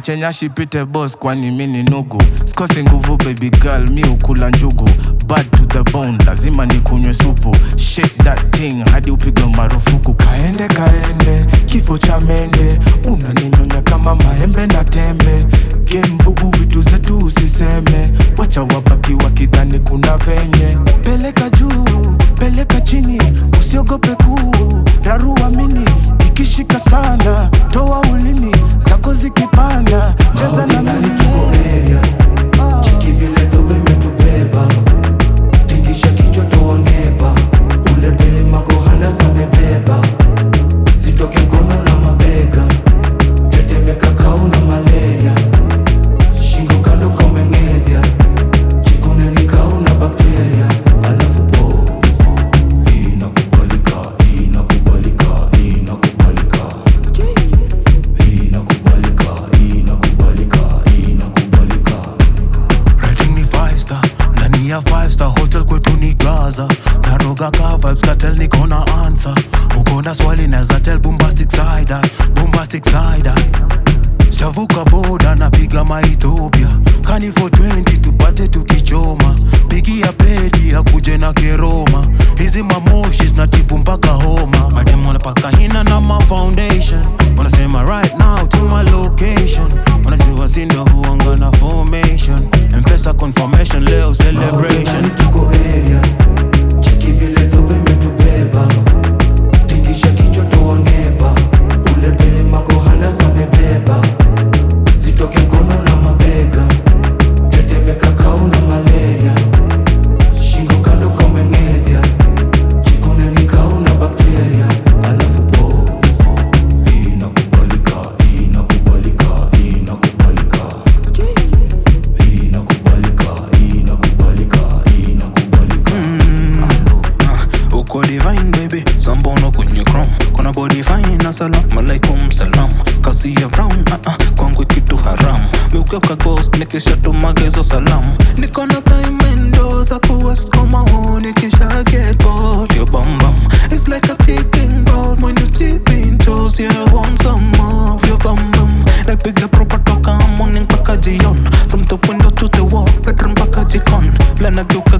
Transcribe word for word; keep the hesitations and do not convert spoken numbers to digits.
niache nyashi pite boss kwani mini nugu. Sikosi nguvu baby girl mi ukula njugu. Bad to the bone lazima nikunywe supu. Shake that thing hadi upigwe marufuku. Kaende kaende kifo cha mende. Unaninyonya kama maembe na tembe. Game bubu vitu zetu usiseme. Wacha wabaki wakidhani kuna venye. Peleka juu, peleka chini. Usiogope kuu, rarua mini. Ikishika sana, toa ulimi. Zako zikipanda, cheza na mimi. Tuko area, chiki vile dobe metubeba. Tingisha kichwa toa ngeba. Ule dema kohanda samebeba. Zitoke mkono na mabega. Tetemeka kauna malaria. Shingo kando komengedya. Chikune ni kauna bakteria. Alafu pofu. Inakubalika, inakubalika, inakubalika. Inakubalika, inakubalika, inakubalika. Rating ni five star, ndani ya five star hotel kwetu ni Gaza. Naroga ka vibes katel niko na answer. Uko na swali naeza tell bombastic side eye, bombastic side eye. Chavuka boda napiga ma Ethiopia. Kani for twenty tupate tukichoma. Pigi ya pedi akuje na keroma. Hizi mamoshis na tipu mpaka homa. Madem wanapaka hina na ma foundation. Wanasema right now to my location. Wanajua sindo huanga na formation. M-Pesa confirmation leo celebration. Tuko area, chiki vile dobe metubeba. Tingisha kichwa toa ngeba. Ule dema kohanda samebeba. Zitoke mkono na mabega. Tetemeka kauna malaria. Shingo kando komengedya. Chikune ni kauna bakteria. Alafu pofu. Inakubalika, inakubalika, inakubalika. Inakubalika, inakubalika, inakubalika. Uko divine baby, sambono kwenye chrome. Kuna body fine na salam alaikum salam. Kasi ya brown, ah ah, kwangu kitu haram. Miukeuka ghost, nikisha tumagezo salam. Niko na time endo za kuwest koma ho. Nikisha get bored, your bum bum it's like a ticking ball. When you tip in toes, yeah, I want some more of your bum bum. Napiga proper toka morning paka jion. From the window to the wall, bedroom paka jikon. Lana